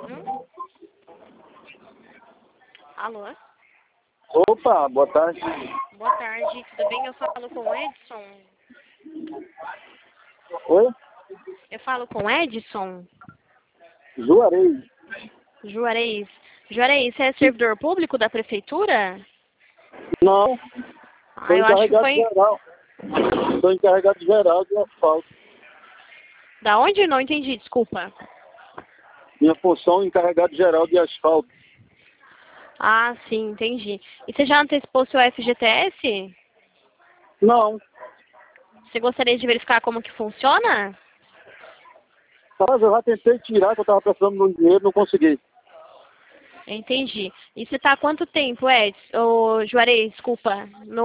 Alô? Opa, boa tarde. Boa tarde, tudo bem? Eu falo com o Edson. Oi? Eu falo com o Edson Juarez. Juarez. Juarez, você é servidor público da prefeitura? Não, Ah, sou eu acho que encarregado foi... geral. Sou encarregado geral de asfalto. Da onde? Não entendi, desculpa. Minha função é encarregado geral de asfalto. Ah, sim, entendi. E você já antecipou seu FGTS? Não, Você gostaria de verificar como que funciona? mas eu já tentei tirar, que eu estava precisando de dinheiro, não consegui. Entendi. E você está há quanto tempo, Edson? Ô, Juarez, desculpa,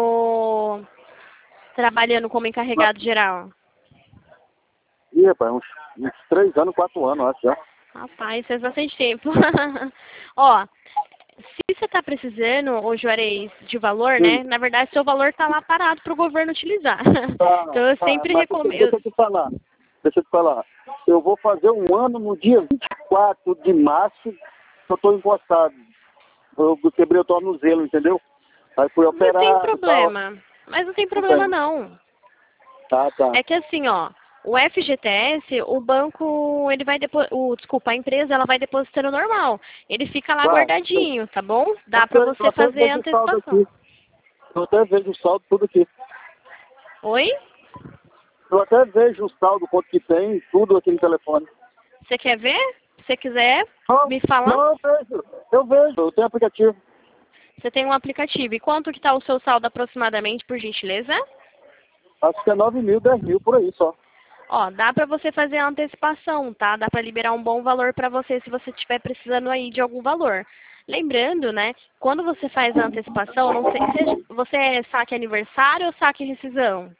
trabalhando como encarregado geral? Ih, rapaz, uns 3 anos, 4 anos, acho já. Rapaz, faz bastante tempo. Ó, se você está precisando, ô Juarez, de valor, né? Na verdade, seu valor está lá parado para o governo utilizar. Então, eu sempre Mas recomendo. deixa eu te falar. Eu vou fazer 1 ano no dia 24 de março, que eu estou encostado. Eu quebrei o tornozelo, entendeu? Aí fui Não tem operado e tal. problema. Mas não tem problema, não. Tá. É que assim, ó, o FGTS, o banco, ele vai desculpa, a empresa, ela vai depositando normal. Ele fica lá Vai. guardadinho, tá bom? Dá pra Eu você até fazer a vejo o saldo antecipação. aqui. Eu até vejo o saldo tudo aqui. Oi? Eu até vejo o saldo, quanto que tem, tudo aqui no telefone. Você quer ver? Se você quiser, me fala. Não, eu vejo, eu tenho aplicativo. Você tem um aplicativo. E quanto que tá o seu saldo aproximadamente, por gentileza? Acho que é 9 mil, 10 mil, por aí só. Ó, dá pra você fazer a antecipação, tá? Dá pra liberar um bom valor pra você se você estiver precisando aí de algum valor. Lembrando, né, quando você faz a antecipação, não sei, você é saque aniversário ou saque rescisão?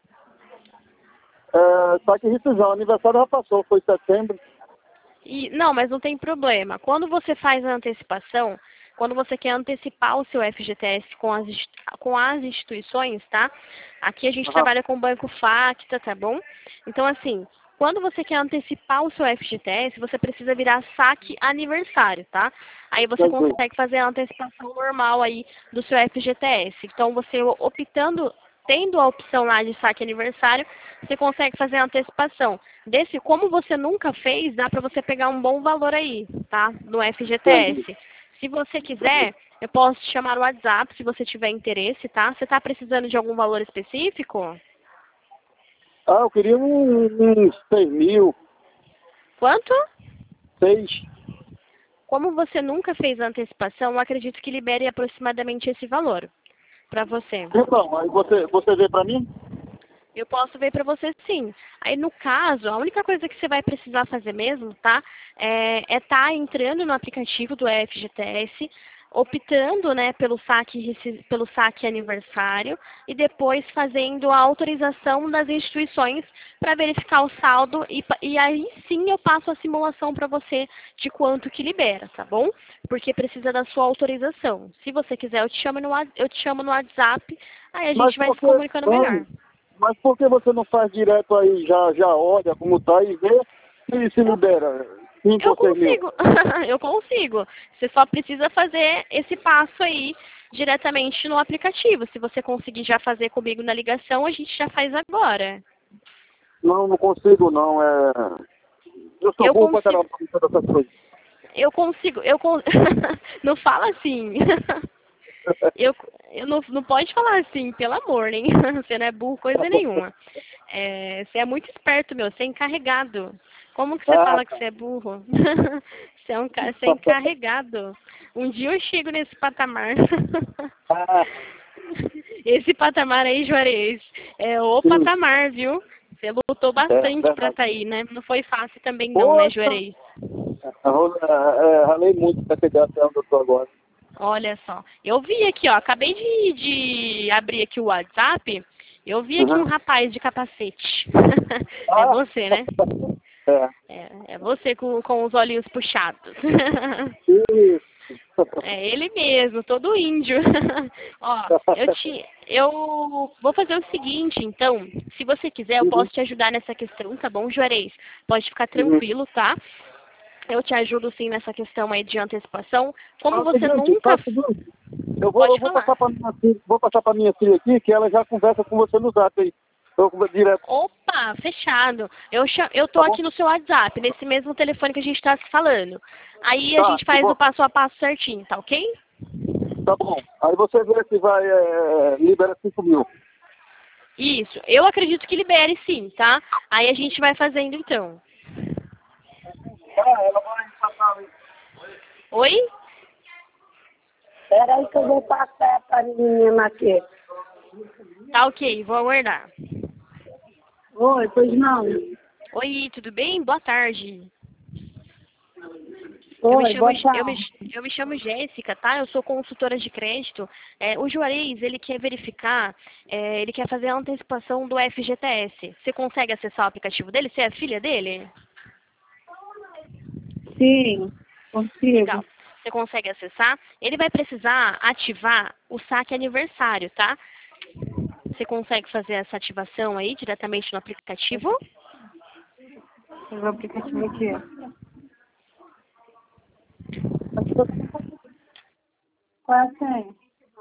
Só que rescisão, aniversário já passou, foi em setembro. Não, mas não tem problema. Quando você faz a antecipação, quando você quer antecipar o seu FGTS com as instituições, tá? Aqui a gente trabalha com o Banco Facta, tá bom? Então, assim, quando você quer antecipar o seu FGTS, você precisa virar saque aniversário, tá? Aí você consegue fazer a antecipação normal aí do seu FGTS. Então, você optando, tendo a opção lá de saque aniversário, você consegue fazer a antecipação. Como você nunca fez, dá para você pegar um bom valor aí, tá? No FGTS. Se você quiser, eu posso te chamar no WhatsApp, se você tiver interesse, tá? Você está precisando de algum valor específico? Eu queria uns 6 mil. Quanto? 6. Como você nunca fez a antecipação, eu acredito que libere aproximadamente esse valor para você. Então, aí você vê pra mim? Eu posso ver para você sim. Aí, no caso, a única coisa que você vai precisar fazer mesmo, tá? É tá entrando no aplicativo do FGTS, optando, né, pelo saque aniversário e depois fazendo a autorização das instituições para verificar o saldo e aí sim eu passo a simulação para você de quanto que libera, tá bom? Porque precisa da sua autorização. Se você quiser, eu te chamo no WhatsApp, aí a gente vai se comunicando melhor. Mas por que você não faz direto aí, já olha como tá e vê se libera 5 Eu ou 6 mil? consigo, eu consigo. Você só precisa fazer esse passo aí diretamente no aplicativo. Se você conseguir já fazer comigo na ligação, a gente já faz agora. Não consigo não, eu sou burro pra caramba pra fazer essas coisas. Não fala assim. Eu não pode falar assim, pelo amor, hein? Você não é burro coisa nenhuma. Você é muito esperto, meu. Você é encarregado. Como que você fala que você é burro? Você é encarregado. Um dia eu chego nesse patamar. Esse patamar aí, Juarez, é o patamar, viu? Você lutou bastante pra estar aí, né? Não foi fácil também não, né, Juarez? Ralei muito pra chegar até onde eu tô agora. Olha só, eu vi aqui, ó, acabei de abrir aqui o WhatsApp, eu vi aqui um rapaz de capacete. É você, né? É você com os olhinhos puxados. É ele mesmo, todo índio. Ó, eu vou fazer o seguinte, então, se você quiser, eu posso te ajudar nessa questão, tá bom, Juarez? Pode ficar tranquilo, tá? Eu te ajudo sim nessa questão aí de antecipação. Como Fala o você seguinte, nunca... fala o seguinte, eu Pode vou falar. passar para minha filha, aqui, que ela já conversa com você no zap aí. Eu converso direto, Opa, fechado. Eu tô tá bom? aqui no seu WhatsApp, nesse mesmo telefone que a gente está se falando. Aí a Tá, gente faz o passo a passo certinho, tá ok? tá bom. Aí você vê se vai, libera 5 mil. Isso. Eu acredito que libere sim, tá? Aí a gente vai fazendo então. Ela vai passar ali. Oi? Espera aí que eu vou passar para a menina aqui. Tá ok, vou aguardar. Oi, pois não. Oi, tudo bem? Boa tarde. Eu Oi, boa tarde. me chamo Jéssica, tá? Eu sou consultora de crédito. O Juarez, ele quer verificar, ele quer fazer a antecipação do FGTS. Você consegue acessar o aplicativo dele? Você é filha dele? Sim, consigo. Legal. Você consegue acessar? Ele vai precisar ativar o saque aniversário, tá? Você consegue fazer essa ativação aí diretamente no aplicativo? Tem o aplicativo aqui. Qual é a senha?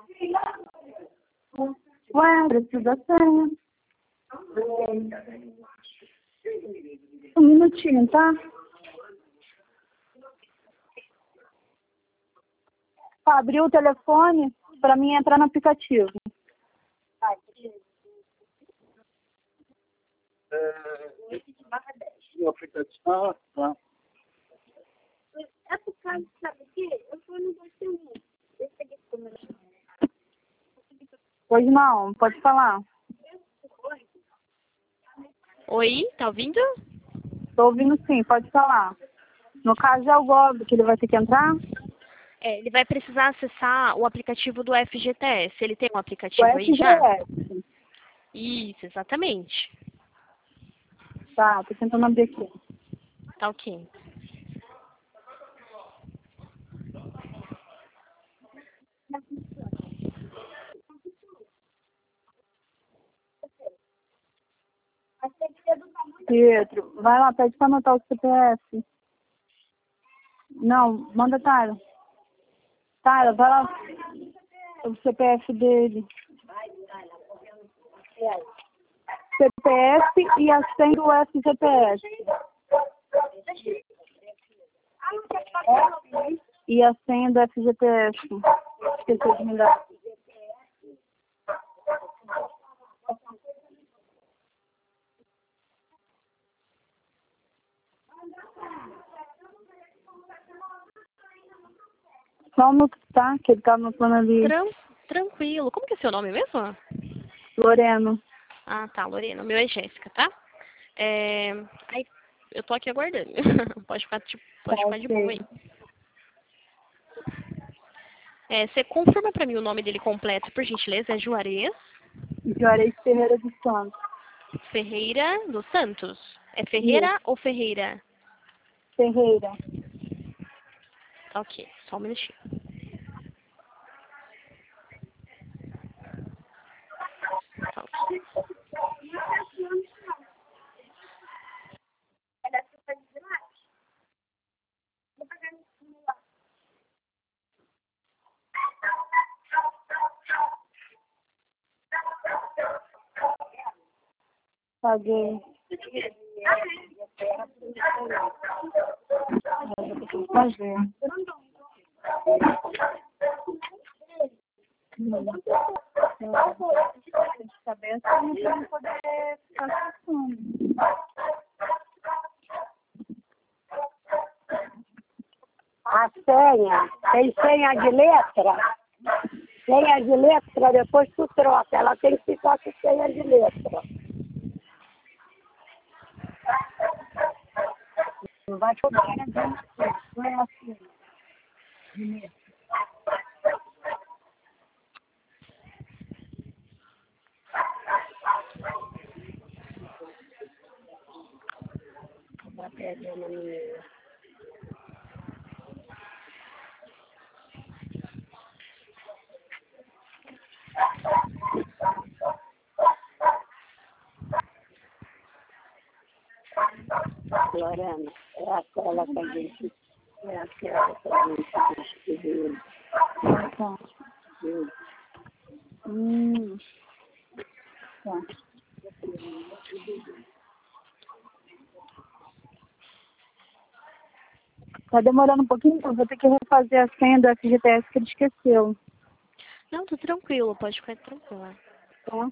Ué, preciso da senha. Um minutinho, tá? Abriu o telefone para mim entrar no aplicativo. O aplicativo. Ah, tá. É por causa, sabe o quê? Eu fui no você. Pois não, pode falar. Oi, tá ouvindo? Tô ouvindo sim, pode falar. No caso é o Gob que ele vai ter que entrar. Ele vai precisar acessar o aplicativo do FGTS. Ele tem um O aplicativo aí já? FGS. Isso, exatamente. Tá, tô tentando abrir aqui. Tá ok. Pedro, vai lá, pede pra anotar o CPF. Não, manda Tara. Tara, vai lá. O CPF dele. CPF e a senha do FGTS. E a senha do FGTS. Esqueci de me dar. Só um minuto, tá? Que ele tá anotando ali. Tranquilo. Como que é seu nome mesmo? Loreno. Ah, tá, Lorena. O meu é Jéssica, tá? Aí, eu tô aqui aguardando. Pode ficar, pode ficar de boa aí. Você confirma pra mim o nome dele completo, por gentileza? É Juarez Juarez Ferreira dos Santos. Ferreira dos Santos. É Ferreira ou Ferreira? Ferreira. Tá ok, só um minutinho. Tá ok. Paguei. Fazer. De cabeça não vai poder ficar passando. A senha, tem senha de letra? Senha de letra, depois tu troca. Ela tem que ficar com senha de letra. Não vai poder, né? Não é assim. Vai perdendo a menina. Lorena, é aquela que a gente... É aquela que a gente escreveu. Tá. Tá. Tá demorando um pouquinho, então vou ter que refazer a senha do FGTS que ele esqueceu. Não, tô tranquilo, pode ficar tranquila. Tá?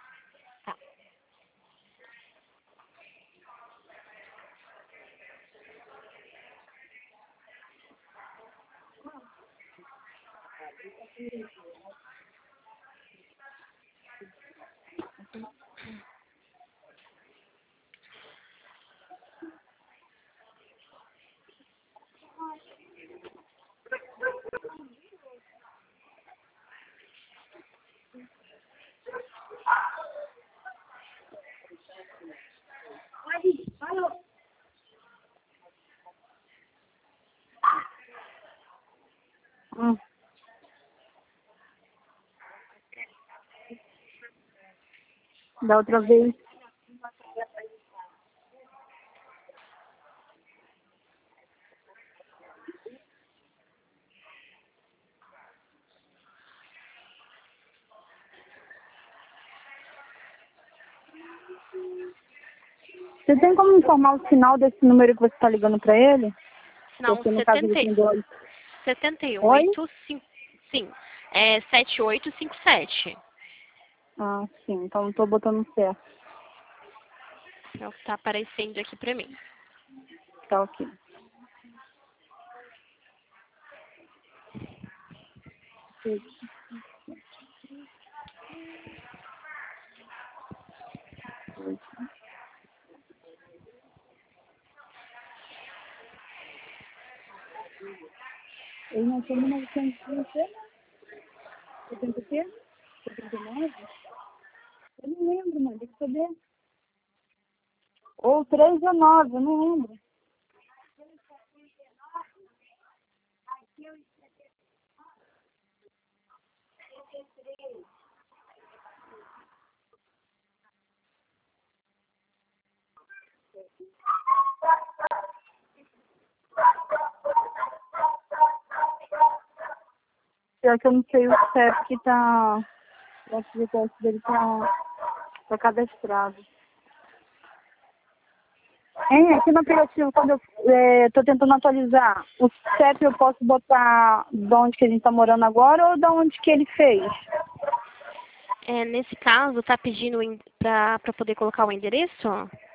Da outra vez. Você tem como informar o final desse número que você está ligando para ele? Não, Porque no caso ele tem dois. 78, sim, é 7857. Ah, sim. Então não estou botando certo. É o que tá aparecendo aqui pra mim. Tá ok. Ele não tem 1970? 70 o quê? 79? Eu não lembro, mano. Tem que saber. Ou 3 ou 9, eu não lembro. Pior que eu não sei o CEP que tá... O FGTS dele tá cadastrado. Hein, aqui no aplicativo, quando eu tô tentando atualizar, o CEP eu posso botar de onde que a gente tá morando agora ou de onde que ele fez? Nesse caso, tá pedindo pra poder colocar o endereço?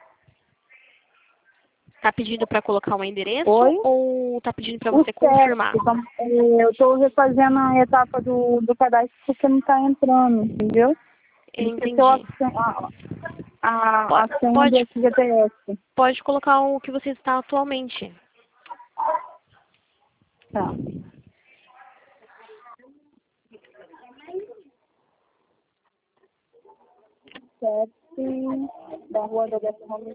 Tá pedindo pra colocar o endereço? Oi? Ou tá pedindo pra O você confirmar? CEP, eu tô refazendo a etapa do cadastro porque não tá entrando, entendeu? Eu Esqueceu entendi. a senha do FGTS. Pode colocar o que você está atualmente. Tá. CEP da Rua da Dessa Roma.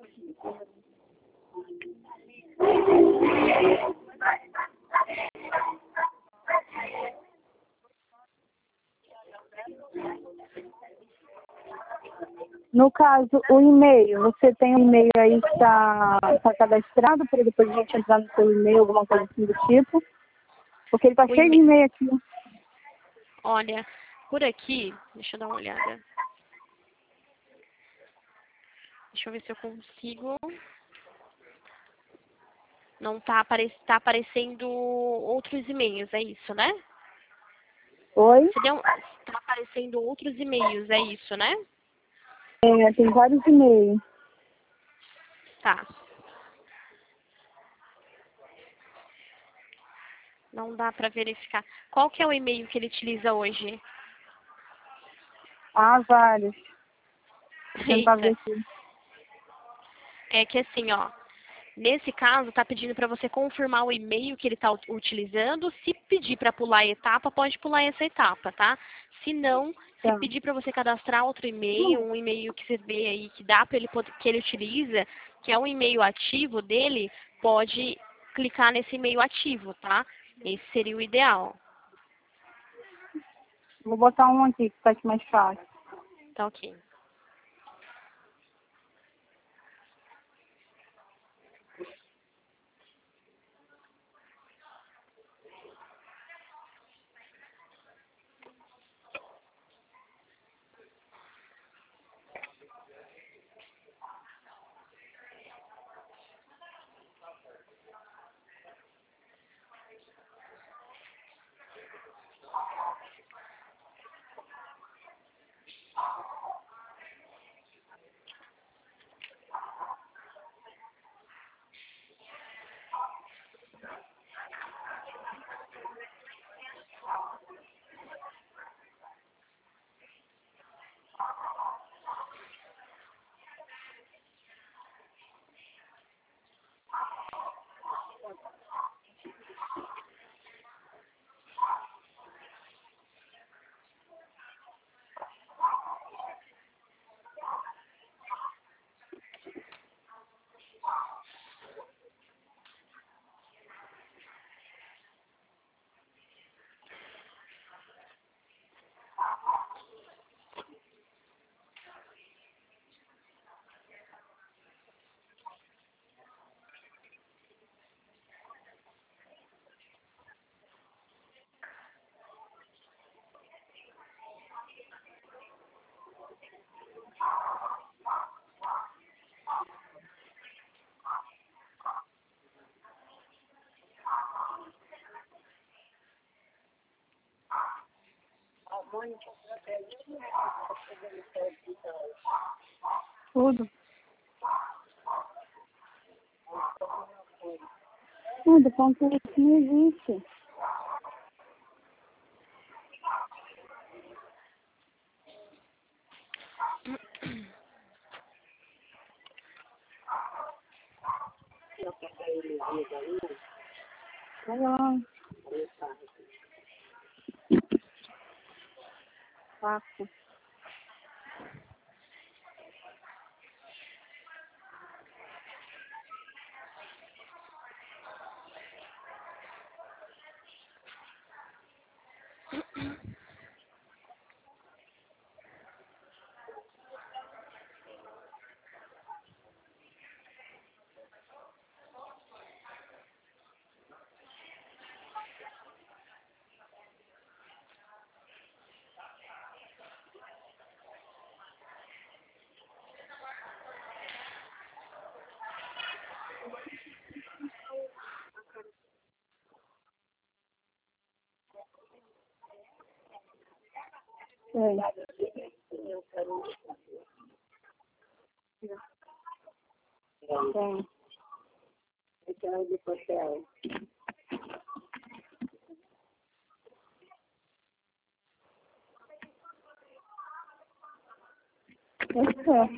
No caso, o e-mail, você tem um e-mail aí que tá cadastrado para depois a gente entrar no seu e-mail, alguma coisa assim do tipo? Porque ele tá cheio de e-mail aqui. Olha, por aqui, deixa eu dar uma olhada. Deixa eu ver se eu consigo. Não tá, tá aparecendo outros e-mails, é isso, né? Oi? Tá aparecendo outros e-mails, é isso, né? É, tem vários e-mails. Tá. Não dá pra verificar. Qual que é o e-mail que ele utiliza hoje? Ah, vários. Vou tentar ver Eita. aqui. É que assim, ó. Nesse caso, tá pedindo para você confirmar o e-mail que ele está utilizando. Se pedir para pular a etapa, pode pular essa etapa, tá? Se não, se Tá. pedir para você cadastrar outro e-mail, um e-mail que você vê aí que dá para ele que ele utiliza, que é um e-mail ativo dele, pode clicar nesse e-mail ativo, tá? Esse seria o ideal. Vou botar um aqui que fica mais fácil. Tá ok. Tudo. Tudo, ponto que não existe. Olha lá. Saco. Tem. Tem. Esse é.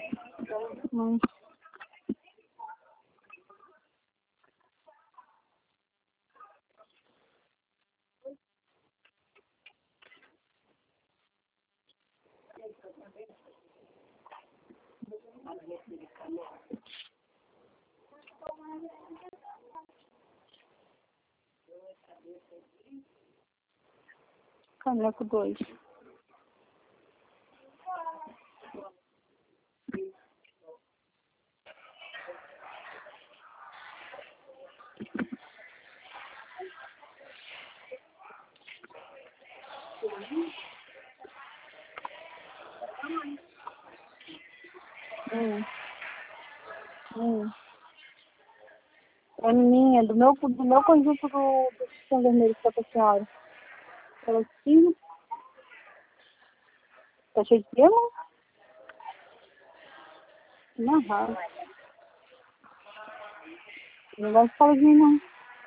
Caneco 2. É minha, do meu conjunto do Sistema Vermelho que tá com a senhora. Ela sim. Tá cheio de pelo? Não, raro. Não vai falar de mim, não.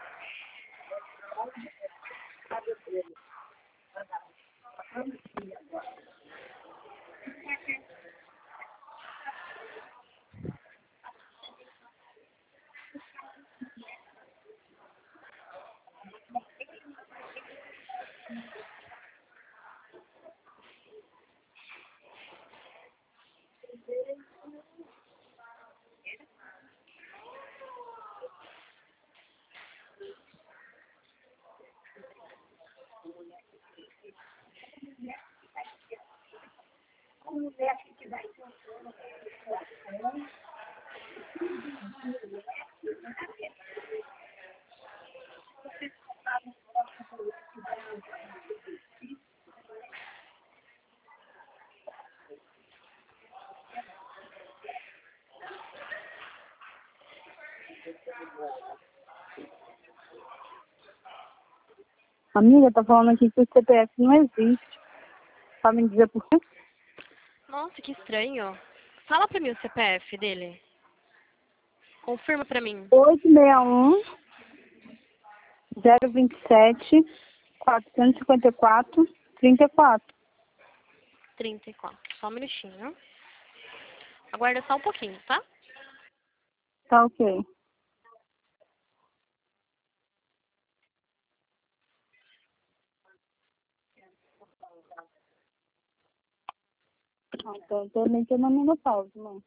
Amiga, tá falando aqui que o CPF não existe. Sabe me dizer por quê? Nossa, que estranho. Fala pra mim o CPF dele. Confirma pra mim. 861 027 454 34. 34. Só um minutinho. Aguarda só um pouquinho, tá? Tá ok. Então, também tô na menopausa, mãe.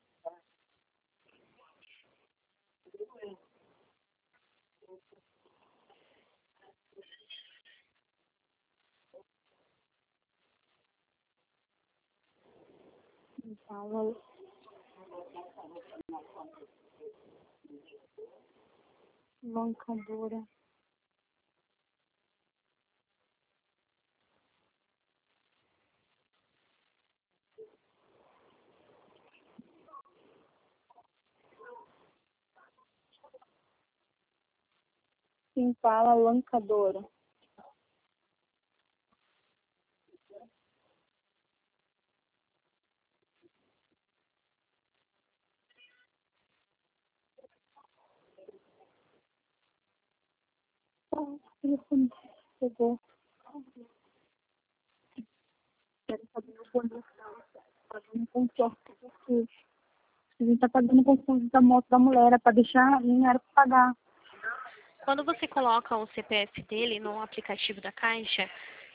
Então, mancadora. Quem fala, lancadora. O telefone chegou. Quero saber o boleto pagando consórcio, porque a gente tá pagando consórcio da moto da mulher, era pra deixar dinheiro pra pagar. Quando você coloca o CPF dele no aplicativo da Caixa,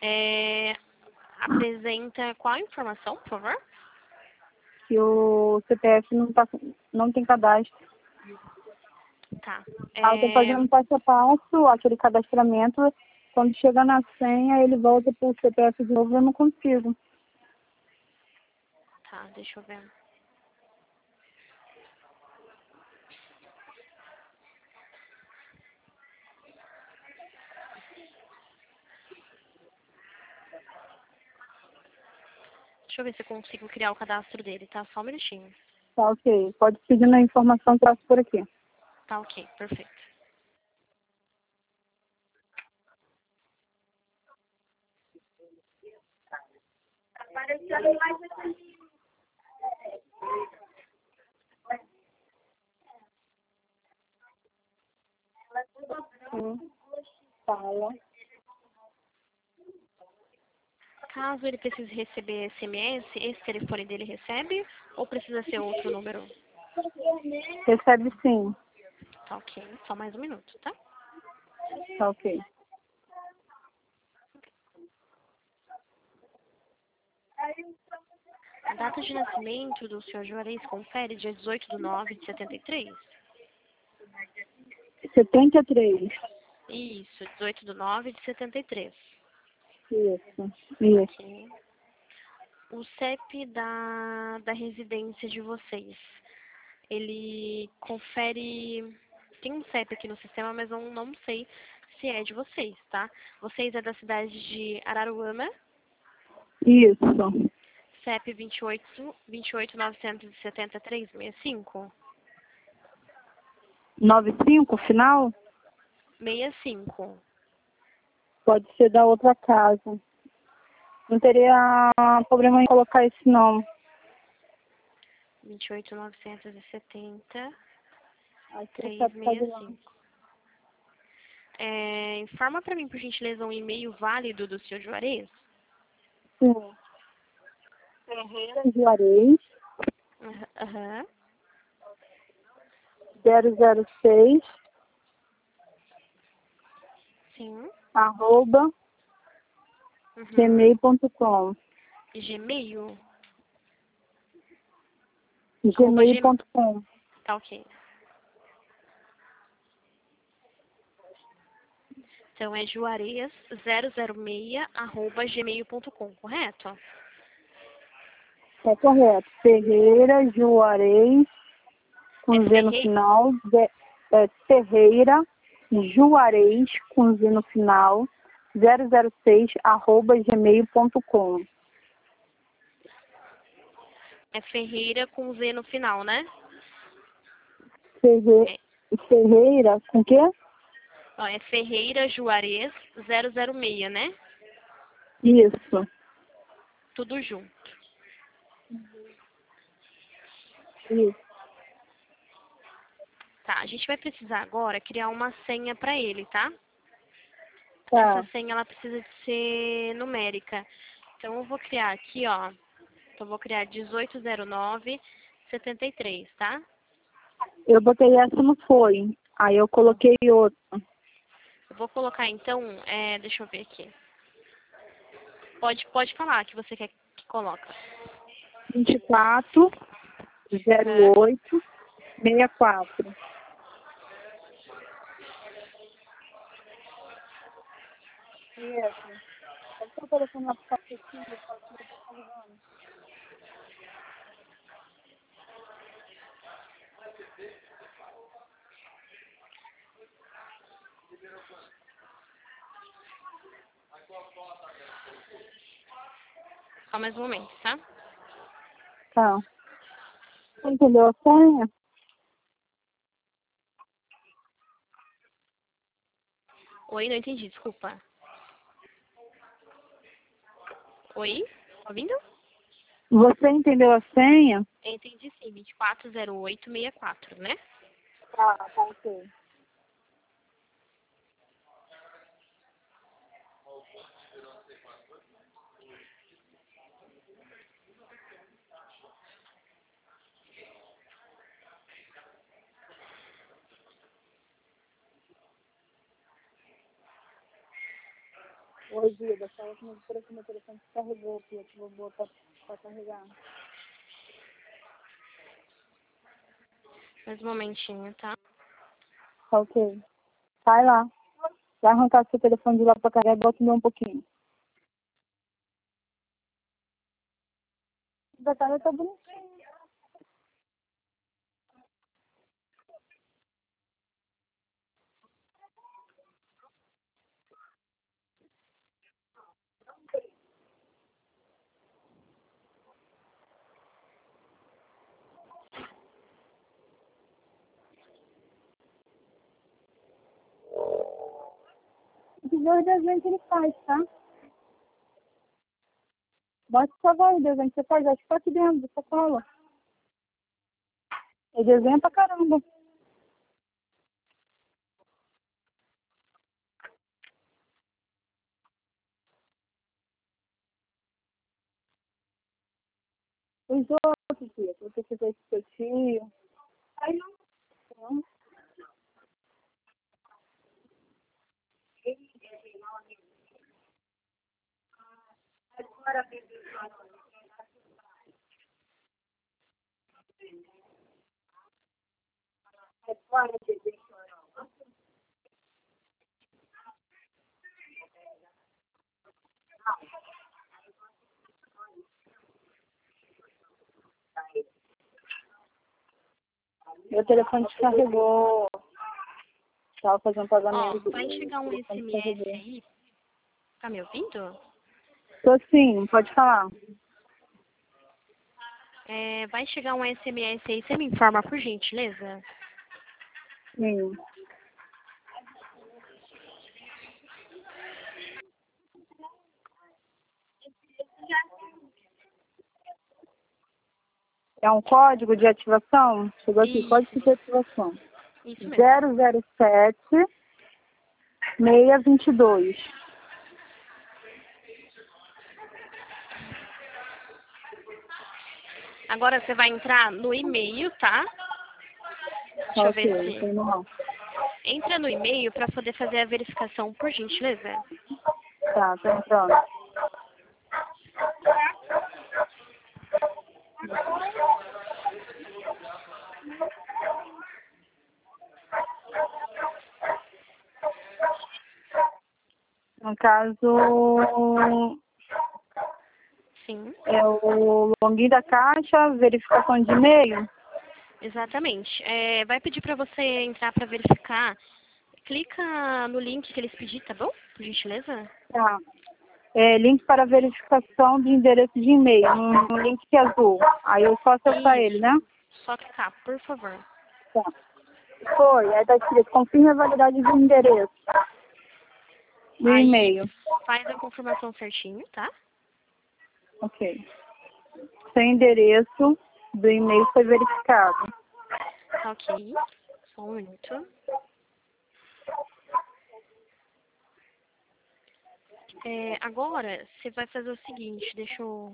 apresenta qual a informação, por favor? Que o CPF não tem cadastro. Tá. Aí eu tô fazendo passo a passo, aquele cadastramento. Quando chega na senha, ele volta pro CPF de novo, eu não consigo. Tá, deixa eu ver. Deixa eu ver se eu consigo criar o cadastro dele, tá? Só um minutinho. Tá, ok. Pode pedir na informação que eu passo por aqui. Tá, ok. Perfeito. Fala. Caso ele precise receber SMS, esse telefone dele recebe ou precisa ser outro número? Recebe sim. Tá, ok. Só mais um minuto, tá? Tá, ok. A data de nascimento do senhor Juarez confere dia 18/9/73? 73. Isso, 18/9/73. Isso. Ok. O CEP da residência de vocês, ele confere... Tem um CEP aqui no sistema, mas eu não sei se é de vocês, tá? Vocês é da cidade de Araruama, Isso. CEP 28.970.365? 95, final? 65. Pode ser da outra casa. Não teria problema em colocar esse nome. 28.970. Aqui é 365. Informa para mim, por gentileza, um e-mail válido do senhor Juarez. Sim. Ferreira Juarez, Aham. 006, Sim. @ gmail.com. Gmail? Gmail.com. Tá, ok. Então é juarez006@gmail.com, correto? É correto. Ferreira Juarez, com Z no final. Ferreira Juarez, com Z no final. 006, @gmail.com. É Ferreira com Z no final, né? Ferreira, com quê? Ó, é Ferreira Juarez 006, né? Isso. Tudo junto. Isso. Tá, a gente vai precisar agora criar uma senha para ele, tá? Tá. Essa senha, ela precisa de ser numérica. Então, eu vou criar aqui, ó. Então, eu vou criar 180973, tá? Eu botei essa, não foi. Aí eu coloquei outra. Eu vou colocar, então, deixa eu ver aqui. Pode falar que você quer que coloca. 24 08 64. Isso. Pode estar colocando na pacotinha, Só mais um momento, tá? Tá. Você entendeu a senha? Oi, não entendi, desculpa. Oi? Tá ouvindo? Você entendeu a senha? Entendi sim, 240864, né? Tá, ok. Oi, Gida, fala que meu telefone descarregou, filha, que eu vou botar pra carregar. Mais um momentinho, tá? Tá ok. Sai lá. Vai arrancar seu telefone de lá pra carregar e bota um pouquinho. Da cara tá bonitinho. De dois desenhos que ele faz, tá? Bota só vai o desenho que você faz, acho que tá aqui dentro da sacola. Ele desenha pra caramba. Os outros, filha, se você quiser esse seu tio. Aí não. Meu telefone descarregou. Tava fazendo pagamento. Ó, vai chegar um SMS aí. Tá me ouvindo? Tô sim, pode falar. Vai chegar um SMS aí. Você me informa, por gentileza? Sim. É um código de ativação? Chegou aqui, código de ativação. Isso mesmo. 007 622. Agora você vai entrar no e-mail, tá? Deixa eu ver se... Tem não. Entra no e-mail para poder fazer a verificação, por gentileza. Tá entrando. No caso, Sim, é o login da caixa, verificação de e-mail. exatamente. Vai pedir para você entrar para verificar. Clica no link que eles pediram, tá bom? Por gentileza. Tá. Link para verificação de endereço de e-mail, um link que é azul. Aí eu só acessar ele, né? Só clicar, por favor. Tá. Foi, aí tá escrito, confirme a validade do endereço. Do Aí e-mail. faz a confirmação certinho, tá? Ok. Seu endereço do e-mail foi verificado. Tá ok. Só um minuto. Agora, você vai fazer o seguinte, deixa eu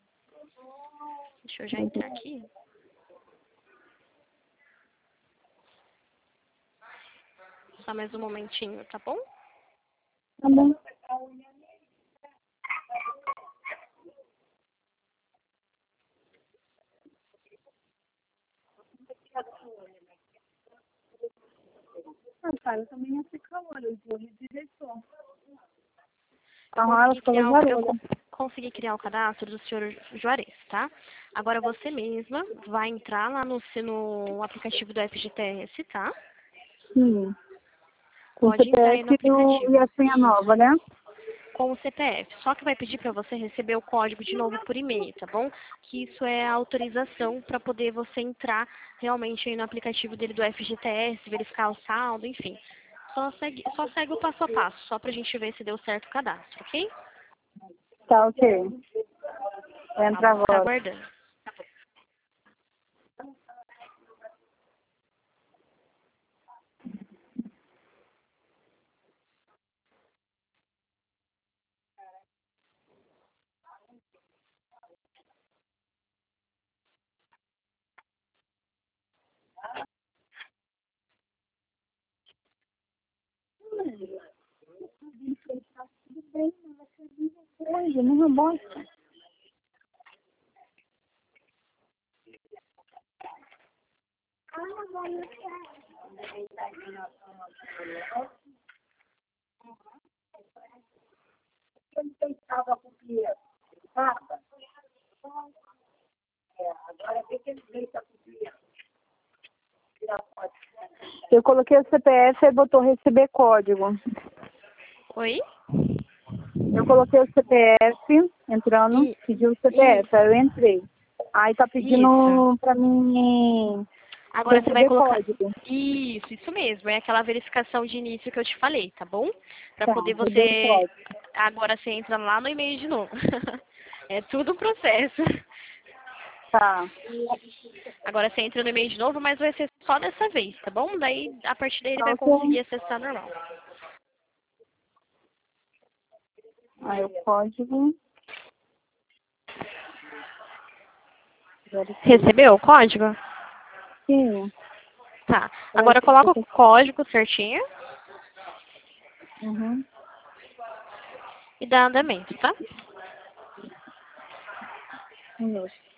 já entrar aqui. Só mais um momentinho, tá bom? Tá bom. Cara, eu também ia ficar olho, eu vou rediretor. Eu consegui criar o cadastro do senhor Juarez, tá? Agora você mesma vai entrar lá no aplicativo do FGTS, tá? Sim. Com o Pode entrar aí no CPF e aplicativo. a senha nova, né? Com o CPF. Só que vai pedir para você receber o código de novo por e-mail, tá bom? Que isso é a autorização para poder você entrar realmente aí no aplicativo dele do FGTS, verificar o saldo, enfim. Só segue o passo a passo, só pra gente ver se deu certo o cadastro, ok? Tá, ok. Entra Tá agora. aguardando. Tudo bem, mesma bosta. Eu coloquei o CPF e botou receber código. Oi? Eu coloquei o CPF, entrando, pediu o CPF, aí eu entrei. Aí tá pedindo pra mim Agora você vai receber colocar... código. Isso mesmo. É aquela verificação de início que eu te falei, tá bom? Pra Tá, poder receber você... código. Agora você entra lá no e-mail de novo. É tudo um processo. Tá. Agora você entra no e-mail de novo, mas vai ser só dessa vez, tá bom? Daí, a partir daí, ele vai Ok. conseguir acessar normal. Aí o código. Recebeu o código? Sim. Tá. Agora coloca o código certinho Uhum. e dá andamento, tá? Isso.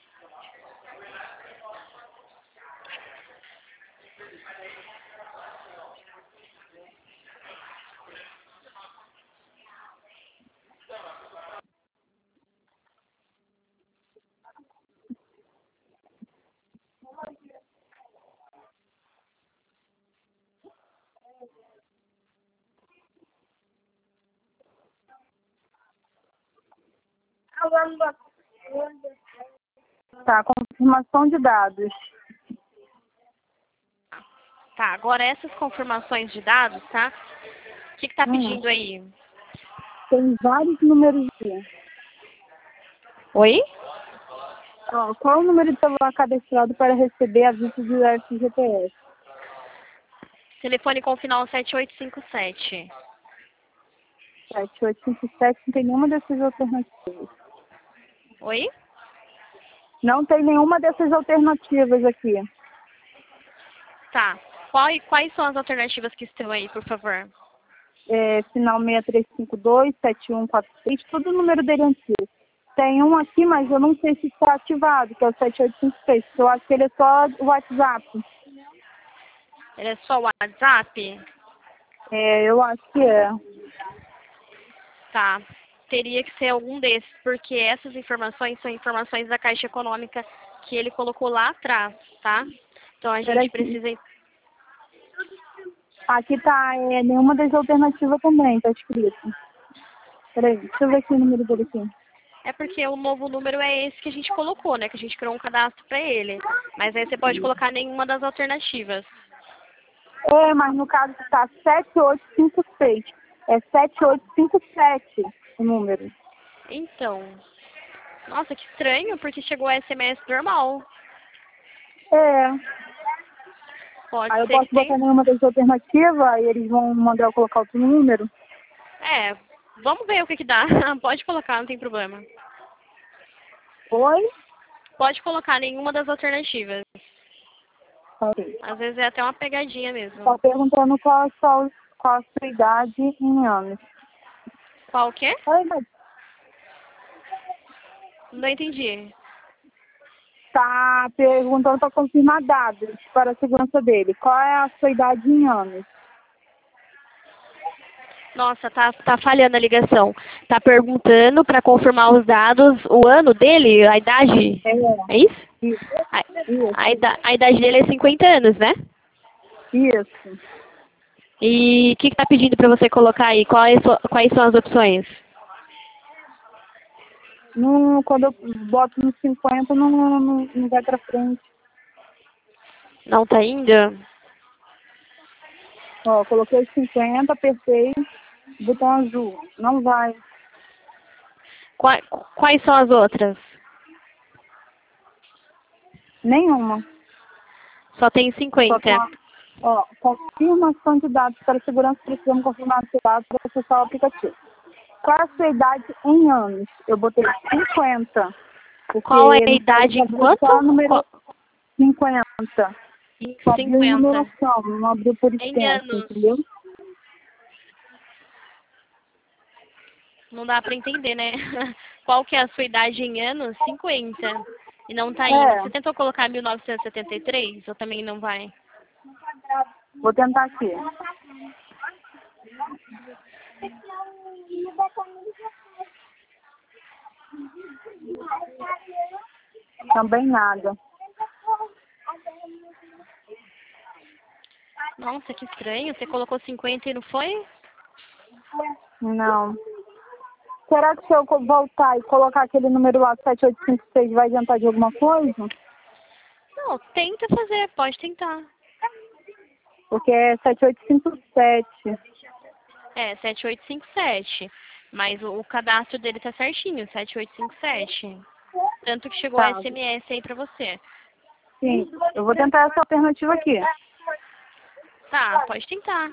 Tá, confirmação de dados. Tá, agora essas confirmações de dados, tá? O que tá pedindo aí? Tem vários números aqui. Oi? Ó, qual é o número de celular cadastrado para receber aviso do FGTS? Telefone com final 7857. 7857 não tem nenhuma dessas alternativas. Oi? Não tem nenhuma dessas alternativas aqui. Tá. Quais são as alternativas que estão aí, por favor? Final 6352, 7146, tudo o número dele antigo. Tem um aqui, mas eu não sei se está ativado, que é o 7856. Eu acho que ele é só o WhatsApp. Ele é só o WhatsApp? Eu acho que é. Tá. Teria que ser algum desses, porque essas informações são informações da Caixa Econômica que ele colocou lá atrás, tá? Então a gente precisa... Aqui tá nenhuma das alternativas também, tá escrito. Peraí, deixa eu ver aqui o número dele aqui. É porque o novo número é esse que a gente colocou, né? Que a gente criou um cadastro pra ele. Mas aí você pode colocar nenhuma das alternativas. Mas no caso tá 7856. É 7857 o número. Então... Nossa, que estranho, porque chegou SMS normal. Pode Aí eu ser posso que tenha... botar nenhuma das alternativas, aí eles vão mandar eu colocar outro número. Vamos ver o que dá. Pode colocar, não tem problema. Oi? Pode colocar nenhuma das alternativas. Ok. Às vezes é até uma pegadinha mesmo. Tá perguntando qual a sua idade em anos. Qual que é? Oi, mas Não entendi. tá perguntando para confirmar dados para a segurança dele. Qual é a sua idade em anos? Nossa, tá falhando a ligação. Tá perguntando para confirmar os dados, o ano dele, a idade. É isso? Isso. A idade dele é 50 anos, né? Isso. E o que tá pedindo para você colocar aí? Quais são as opções? Quando eu boto no 50, não vai pra frente. Não tá indo? Ó, coloquei os 50, apertei, botão azul. Não vai. Quais são as outras? Nenhuma. Só tem 50. Confirmação de dados para segurança, precisamos confirmar os dados para acessar o aplicativo. Qual é a sua idade em anos? Eu botei 50. Qual é a idade em quanto? Só número 50. Só abriu 50. numeração, não abriu por Em extenso, anos. entendeu? Não dá pra entender, né? Qual que é a sua idade em anos? 50. E não tá indo. É. Você tentou colocar 1973 ou também não vai? Vou tentar aqui. Também nada. Nossa, que estranho. Você colocou 50 e não foi? Não. Será que se eu voltar e colocar aquele número lá, 7856, vai adiantar de alguma coisa? Não, tenta fazer. Pode tentar. Porque é 7857. É, 7857. Mas o cadastro dele tá certinho, 7857. Tanto que chegou o Tá. SMS aí pra você. Sim. Eu vou tentar essa alternativa aqui. Tá, pode tentar.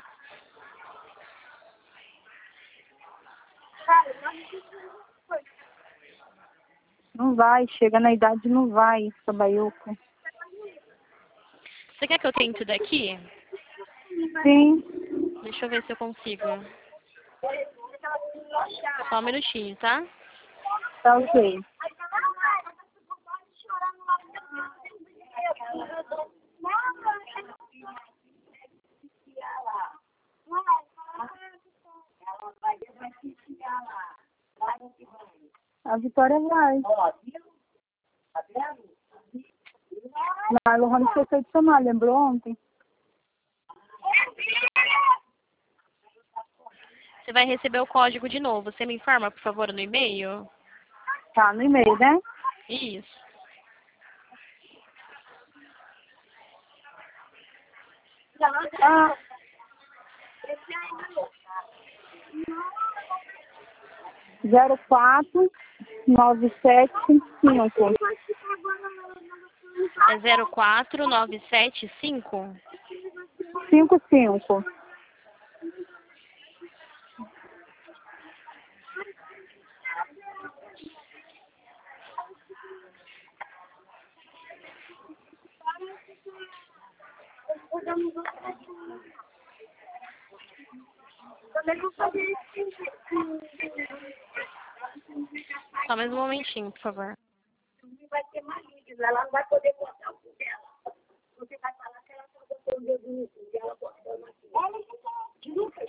Não vai. Chega na idade, não vai, essa baiuca. Você quer que eu tente daqui? Sim. Deixa eu ver se eu consigo. Só um minutinho, tá? Tá ok. A Vitória vai. Mas o Rony esqueceu de chamar, lembrou ontem? Você vai receber o código de novo. Você me informa, por favor, no e-mail? Tá, no e-mail, né? Isso. Ah. Zero quatro 975. É 04975? 55. Só mais um momentinho, por favor. Vai ter mais vídeos, ela não vai poder cortar o cu dela. Você vai falar que ela só botou o dedo no cu dela cortando aqui. Lucas,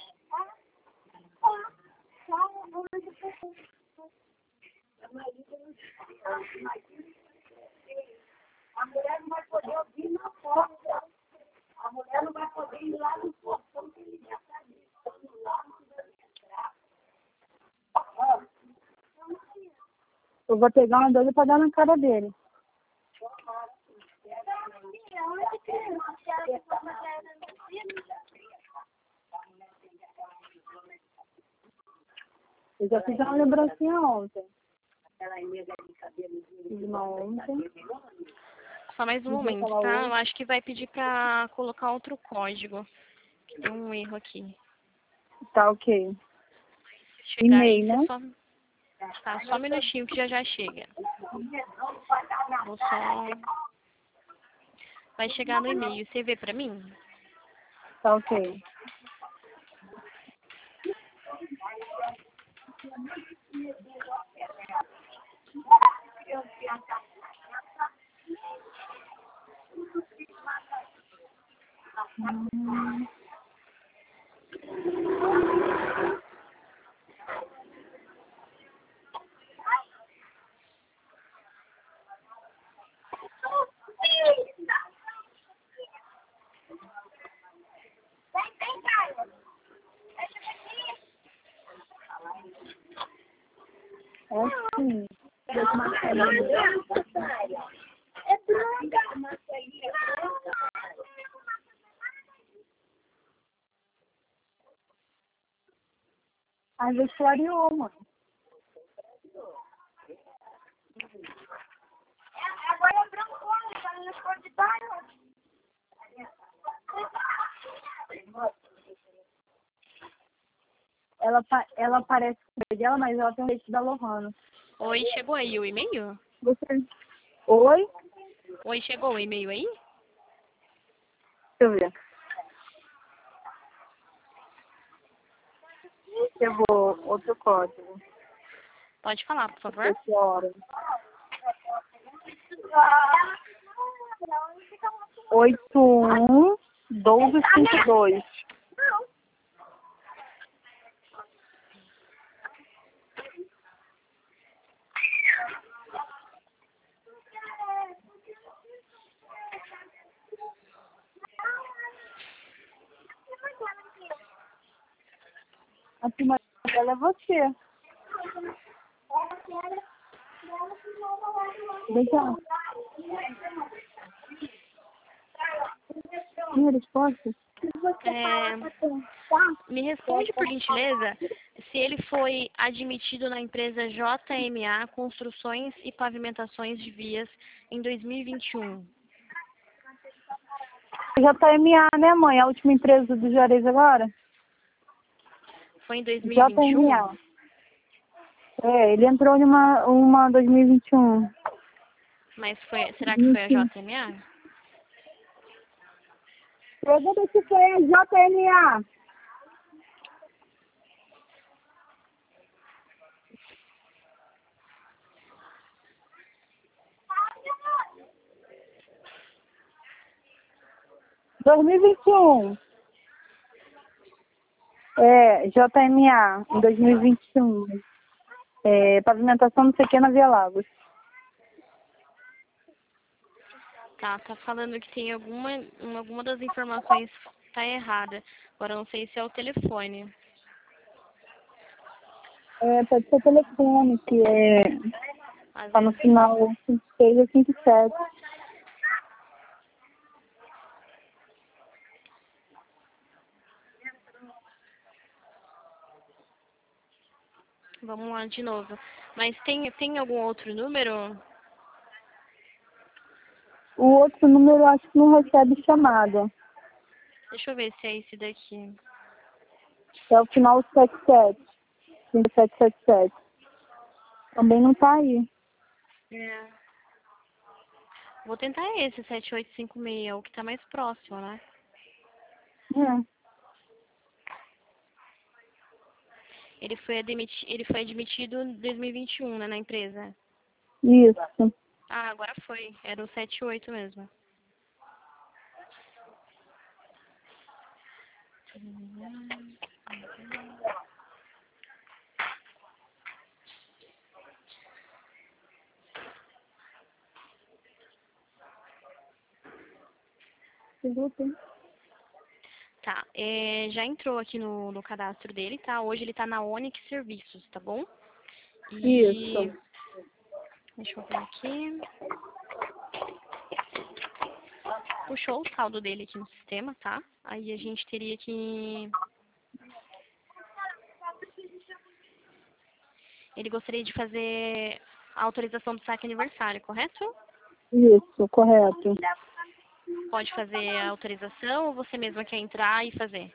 a mulher não vai poder ouvir na porta. A mulher não vai poder ir lá no portão que ele já está gritando lá, mandando entrar. Eu vou pegar uma doida pra dar na cara dele. Eu já fiz uma lembrancinha ontem. Fiz uma ontem. Só mais um momento, tá? Eu acho que vai pedir pra colocar outro código. Tem um erro aqui. Tá ok. Chegar aí, E-mail, você né? só... Tá, só um minutinho que já chega. Vou só... Vai chegar no e-mail. Você vê pra mim? Tá ok. É sim. É branca. Às vezes clareou, mano. Agora é branco, tá nas cores de bairro. Ela parece com dela, mas ela tem um leite da Lohana. Oi, chegou aí o e-mail? Você... Oi? Oi, chegou o e-mail aí? Deixa eu ver. Eu vou... Outro código. Pode falar, por favor. Que hora? 81-1252. A prima dela é você. Vem cá. Minha resposta? Me responde, por gentileza, se ele foi admitido na empresa JMA Construções e Pavimentações de Vias em 2021. JMA, né, mãe? A última empresa do Juarez agora? Foi em 2021? JMA. É, ele entrou numa 2021. Mas será que foi a JMA? Pergunta se foi a JMA. ...2021. É, JMA, em 2021. Pavimentação não sei o que na Via Lagos. Tá falando que tem alguma das informações tá errada. Agora eu não sei se é o telefone. Pode ser telefone, que tá no final 56 ou 57. Vamos lá de novo. Mas tem algum outro número? O outro número eu acho que não recebe chamada. Deixa eu ver se é esse daqui. É o final 77. 5777. Também não tá aí. Vou tentar esse 7856, o que tá mais próximo, né? Ele foi admitido em 2021, né, na empresa. Isso. Ah, agora foi. Era o 78 mesmo. Tá, já entrou aqui no cadastro dele, tá? Hoje ele tá na Onyx Serviços, tá bom? Isso. Deixa eu ver aqui. Puxou o saldo dele aqui no sistema, tá? Aí a gente teria que... Ele gostaria de fazer a autorização do saque aniversário, correto? Isso, correto. Pode fazer a autorização ou você mesma quer entrar e fazer?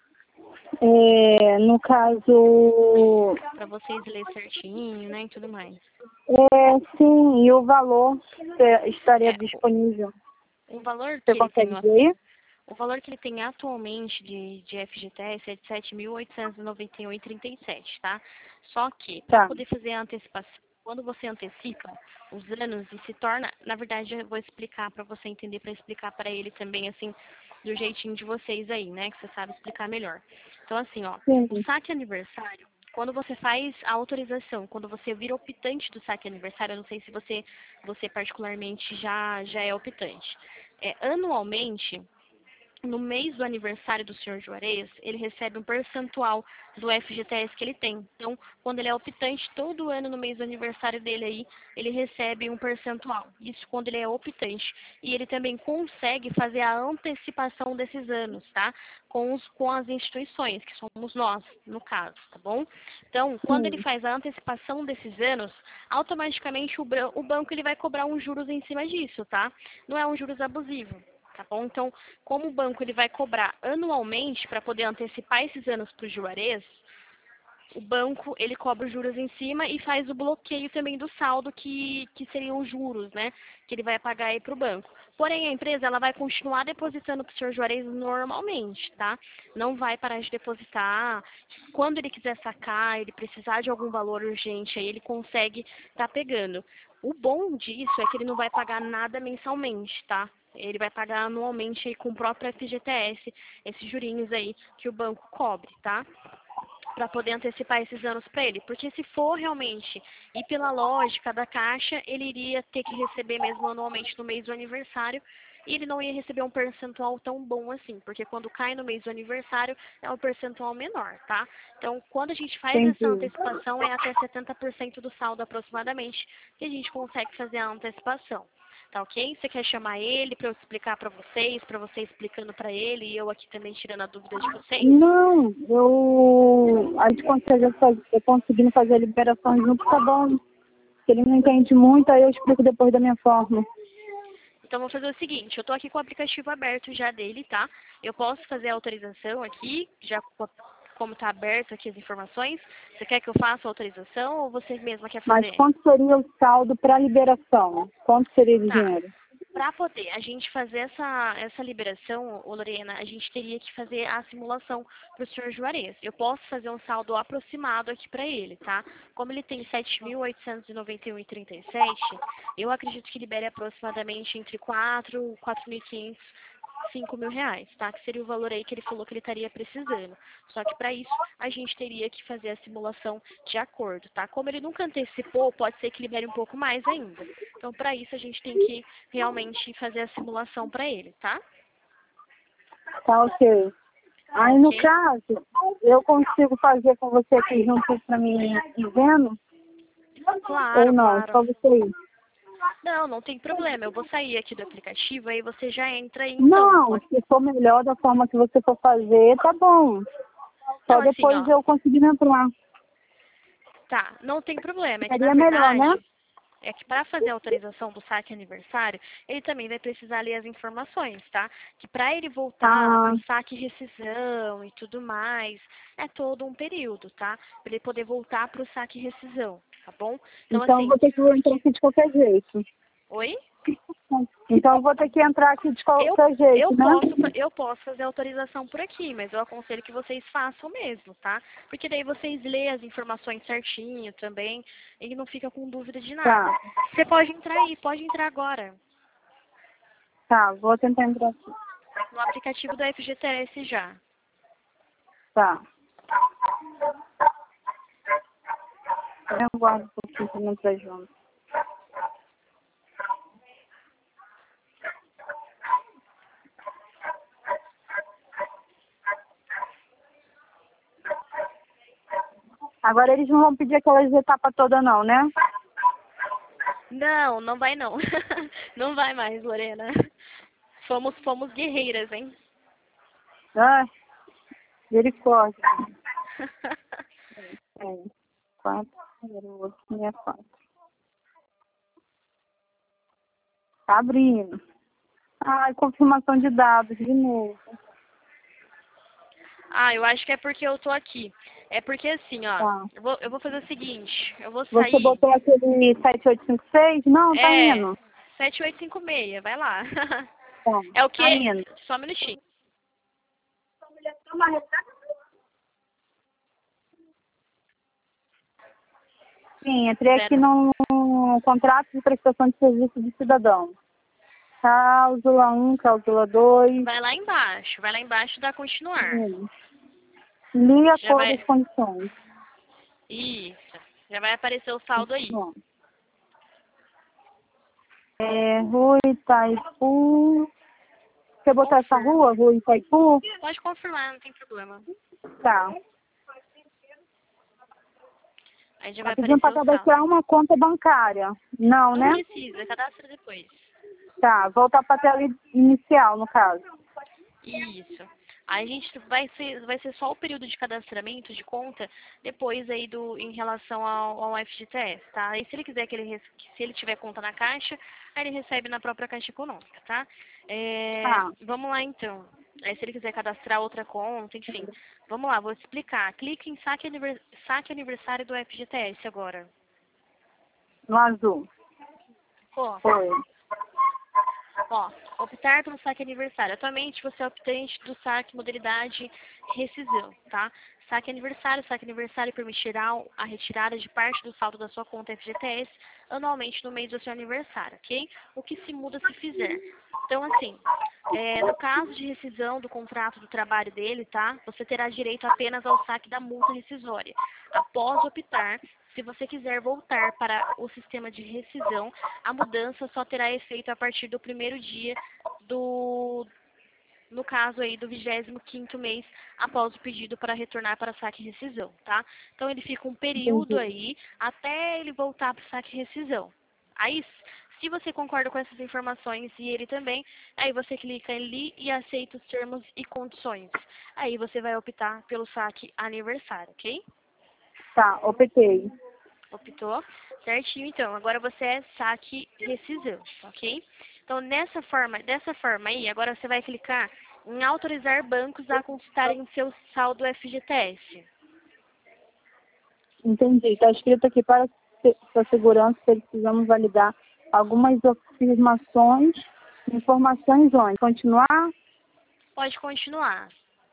No caso... Para vocês lerem certinho, né, e tudo mais. Sim, e o valor estaria disponível. O valor que Você ele consegue tem, ver? o valor que ele tem atualmente de FGTS é de R$ 7.891,37, tá? Só que, para poder fazer a antecipação, quando você antecipa os anos e se torna, na verdade, eu vou explicar para você entender, para explicar para ele também, assim, do jeitinho de vocês aí, né, que você sabe explicar melhor. Então, assim, ó, o saque aniversário, quando você faz a autorização, quando você vira optante do saque aniversário, eu não sei se você particularmente já é optante. Anualmente, no mês do aniversário do senhor Juarez, ele recebe um percentual do FGTS que ele tem. Então, quando ele é optante, todo ano no mês do aniversário dele aí, ele recebe um percentual. Isso quando ele é optante. E ele também consegue fazer a antecipação desses anos, tá? Com as instituições, que somos nós, no caso, tá bom? Então, quando ele faz a antecipação desses anos, automaticamente o banco ele vai cobrar uns juros em cima disso, tá? Não é um juros abusivo. Tá bom? Então, como o banco ele vai cobrar anualmente para poder antecipar esses anos para o Juarez, o banco ele cobra os juros em cima e faz o bloqueio também do saldo que seriam os juros, né? Que ele vai pagar aí para o banco. Porém, a empresa ela vai continuar depositando para o senhor Juarez normalmente, tá? Não vai parar de depositar. Quando ele quiser sacar, ele precisar de algum valor urgente, aí ele consegue estar pegando. O bom disso é que ele não vai pagar nada mensalmente, tá? Ele vai pagar anualmente aí com o próprio FGTS, esses jurinhos aí que o banco cobre, tá? Para poder antecipar esses anos para ele. Porque se for realmente ir pela lógica da Caixa, ele iria ter que receber mesmo anualmente no mês do aniversário e ele não ia receber um percentual tão bom assim, porque quando cai no mês do aniversário é um percentual menor, tá? Então, quando a gente faz essa Entendi. antecipação, é até 70% do saldo aproximadamente que a gente consegue fazer a antecipação. Tá ok? Você quer chamar ele para eu explicar para você explicando para ele e eu aqui também tirando a dúvida de vocês? Não, a gente conseguindo fazer a liberação junto, tá bom. Se ele não entende muito, aí eu explico depois da minha forma. Então, vou fazer o seguinte, eu tô aqui com o aplicativo aberto já dele, tá? Eu posso fazer a autorização aqui, já como tá aberto aqui as informações. Você quer que eu faça a autorização ou você mesma quer fazer? Mas quanto seria o saldo para liberação? Quanto seria de Tá. dinheiro? Para poder a gente fazer essa liberação, ô Lorena, a gente teria que fazer a simulação para o senhor Juarez. Eu posso fazer um saldo aproximado aqui para ele, tá? Como ele tem 7.891,37, eu acredito que libere aproximadamente entre 4.500, 5.000 reais, tá? Que seria o valor aí que ele falou que ele estaria precisando. Só que para isso, a gente teria que fazer a simulação de acordo, tá? Como ele nunca antecipou, pode ser que libere um pouco mais ainda. Então, para isso, a gente tem que realmente fazer a simulação para ele, tá? Tá ok. Aí, no Ok? caso, eu consigo fazer com você aqui junto para mim ir vendo? Claro, Ou não? claro. Só você ir? Não, não tem problema. Eu vou sair aqui do aplicativo, aí você já entra aí, então. Não, se for melhor da forma que você for fazer, tá bom. Só Não, assim, depois ó. eu conseguir entrar. Tá, não tem problema. É que, na Seria melhor, né? verdade, é que para fazer a autorização do saque aniversário, ele também vai precisar ler as informações, tá? Que para ele voltar Ah, para o saque e rescisão e tudo mais, é todo um período, tá? Para ele poder voltar para o saque e rescisão, tá bom? Então, então eu assim, vou ter que entrar aqui de qualquer jeito. oi? Então eu vou ter que entrar aqui de Eu, qualquer jeito, né? eu posso fazer autorização por aqui, mas eu aconselho que vocês façam mesmo, tá? Porque daí vocês lêem as informações certinho também e não fica com dúvida de nada. Tá, Você pode entrar aí, pode entrar agora. tá, vou tentar entrar aqui. No aplicativo da FGTS já. Tá. Eu aguardo um pouquinho pra não entrar junto. Agora eles não vão pedir aquelas etapas todas não, né? Não, não vai não. Não vai mais, Lorena. Fomos guerreiras, hein? Ah, misericórdia. É, 4, 0, 64. Tá abrindo. Ai, confirmação de dados de novo. Ah, eu acho que é porque eu tô aqui. É porque assim, ó, Tá. eu vou fazer o seguinte, eu vou Você sair. botou aquele 7856? Não, tá É, indo. 7856, vai lá. Tá, É o tá quê? indo. Só um minutinho. Sim, entrei aqui Espera. no contrato de prestação de serviço de cidadão. Cláusula 1, cláusula 2. Vai lá embaixo e dá continuar. Li Já acordo vai. das condições. Isso. Já vai aparecer o saldo aí. Bom. Rua Itaipu. Você botou essa Confirma. rua Itaipu? Pode confirmar, não tem problema. Tá. Aí já Tá vai pedindo aparecer para o saldo. cadastrar uma conta bancária. Não, Não né? precisa, cadastra depois. Tá, voltar para a tela inicial, no caso. Isso. Aí a gente vai ser só o período de cadastramento de conta depois aí em relação ao FGTS, tá? E se ele quiser se ele tiver conta na Caixa, aí ele recebe na própria Caixa Econômica, tá? Tá. Vamos lá então. Aí se ele quiser cadastrar outra conta, enfim. Vamos lá, vou explicar. Clique em saque aniversário do FGTS agora. No azul. Ó, Foi. ó, optar pelo saque aniversário. Atualmente você é optante do saque modalidade rescisão, tá? Saque aniversário permitirá a retirada de parte do saldo da sua conta FGTS anualmente no mês do seu aniversário, ok? O que se muda se fizer. Então, assim, no caso de rescisão do contrato do trabalho dele, tá? Você terá direito apenas ao saque da multa rescisória. Após optar, se você quiser voltar para o sistema de rescisão, a mudança só terá efeito a partir do primeiro dia no caso aí do 25º mês após o pedido para retornar para saque e rescisão, tá? Então ele fica um período Entendi. aí até ele voltar para saque e rescisão. Aí, se você concorda com essas informações e ele também, aí você clica ali e aceita os termos e condições. Aí você vai optar pelo saque aniversário, ok? Tá, optei. Optou? Certinho, então. Agora você é saque rescisão, ok? Então, dessa forma aí, agora você vai clicar em autorizar bancos a consultarem o seu saldo FGTS. Entendi. Está escrito aqui para segurança, precisamos validar algumas informações onde? Continuar? Pode continuar.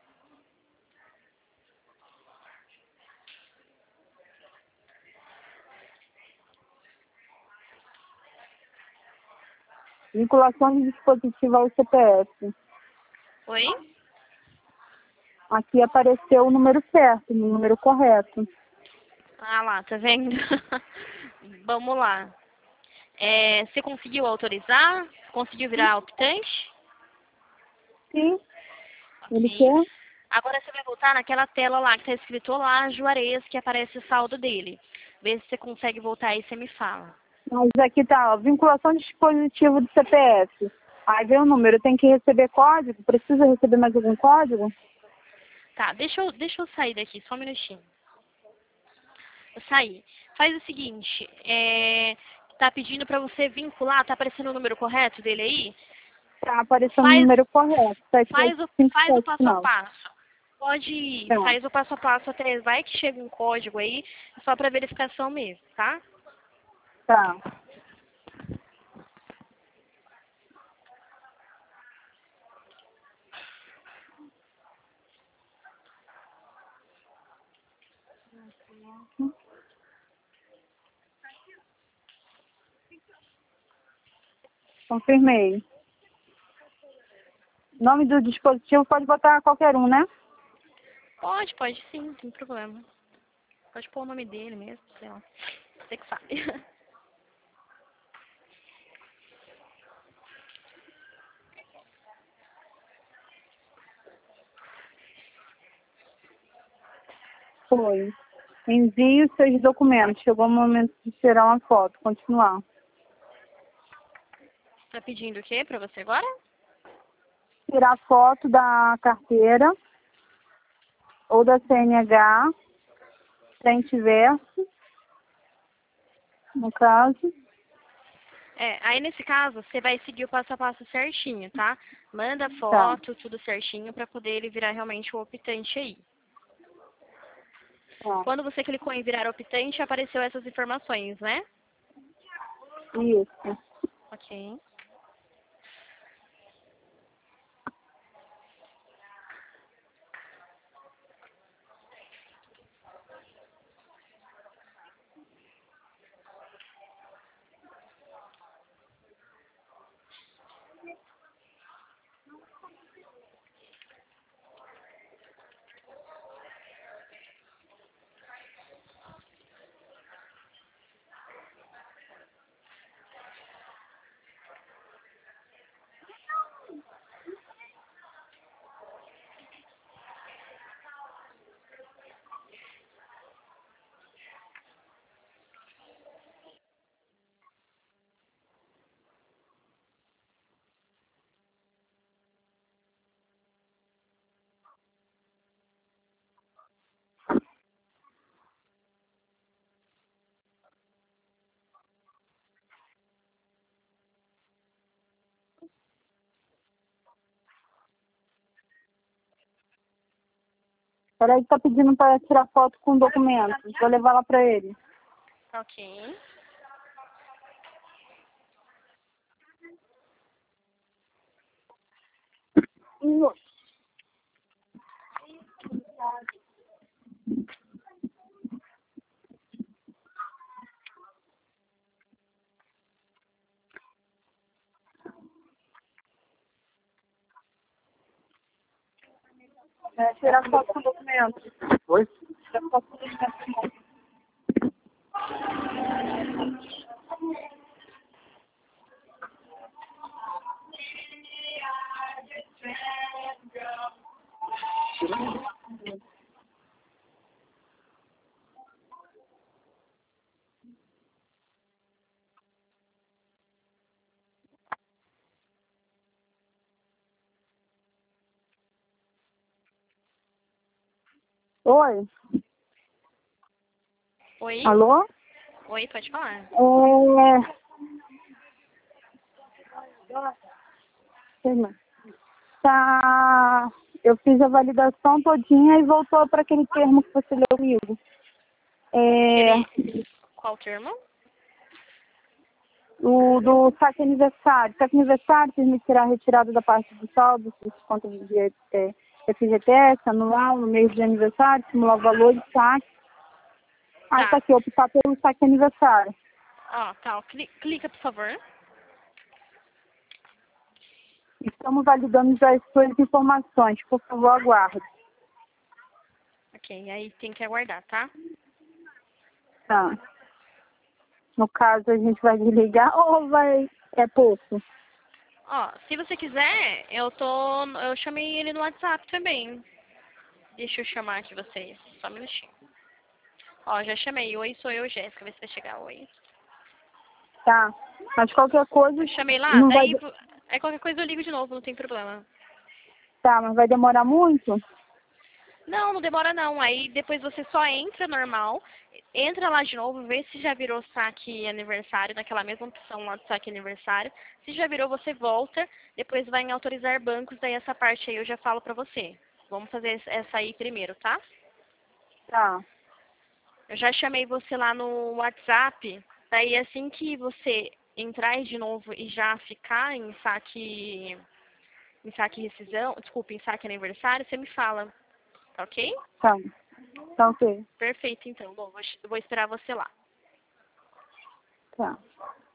Vinculação de dispositivo ao CPF. Oi? Aqui apareceu o número certo, o número correto. Ah lá, tá vendo? Vamos lá. Você conseguiu autorizar? Conseguiu virar optante? Sim, ele Ok. quer. Agora você vai voltar naquela tela lá que está escrito Olá, Juarez, que aparece o saldo dele. Vê se você consegue voltar aí e você me fala. Mas aqui tá, ó, vinculação de dispositivo do CPF. Aí vem o número, tem que receber código? Precisa receber mais algum código? Tá, deixa eu sair daqui, só um minutinho. Eu saí. Faz o seguinte, tá pedindo para você vincular, tá aparecendo o número correto dele aí? Tá aparecendo o Faz, número correto. faz o 7857, passo a não. passo. Pode ir, Tá, faz o passo a passo até, vai que chega um código aí, só para verificação mesmo, tá? tá. Confirmei. Nome do dispositivo pode botar qualquer um, né? Pode sim, não tem problema. Pode pôr o nome dele mesmo, sei lá. Você que sabe. Foi. Envie os seus documentos. Chegou o momento de tirar uma foto. Continuar. Tá pedindo o quê pra você agora? Tirar foto da carteira ou da CNH, frente e verso, no caso. Aí nesse caso, você vai seguir o passo a passo certinho, tá? Manda Tá. foto, tudo certinho, pra poder ele virar realmente o optante aí. Tá. Quando você clicou em virar optante, apareceu essas informações, né? Isso. Ok. Peraí que tá pedindo para tirar foto com documentos. Vou levar lá para ele. Ok. Tirar foto com documentos. Oi? Tirar foto com documentos. Oi? Oi? Alô? Oi, pode falar. Tá. Eu fiz a validação todinha e voltou para aquele termo que você leu comigo. Qual termo? O do saque aniversário. Saque aniversário, permitirá a retirada da parte do saldo, desconto de FGTS, anual, no mês de aniversário, simular o valor de saque. Aí tá aqui, optar pelo saque aniversário. Ó, tá. Clica, por favor. Estamos validando as suas informações. Por favor, aguarde. Ok, aí tem que aguardar, tá? Tá. No caso, a gente vai desligar ou vai... É pouco? Ó, se você quiser, eu chamei ele no WhatsApp também. Deixa eu chamar aqui vocês. Só um minutinho. Ó, já chamei. Oi, sou eu, Jéssica. Vê se vai chegar. Oi. Tá. Mas qualquer coisa... Eu chamei lá, não daí... vai... Aí qualquer coisa eu ligo de novo, não tem problema. Tá, mas vai demorar muito? Não, não demora não. Aí depois você só entra normal, entra lá de novo, vê se já virou saque aniversário, naquela mesma opção lá do saque aniversário. Se já virou, você volta, depois vai em autorizar bancos, daí essa parte aí eu já falo pra você. Vamos fazer essa aí primeiro, tá? Tá. Eu já chamei você lá no WhatsApp, daí assim que você entrar de novo e já ficar em saque rescisão, desculpa, em saque aniversário, você me fala, tá ok? Tá. Tá ok. Perfeito, então. Bom, vou esperar você lá. Tá.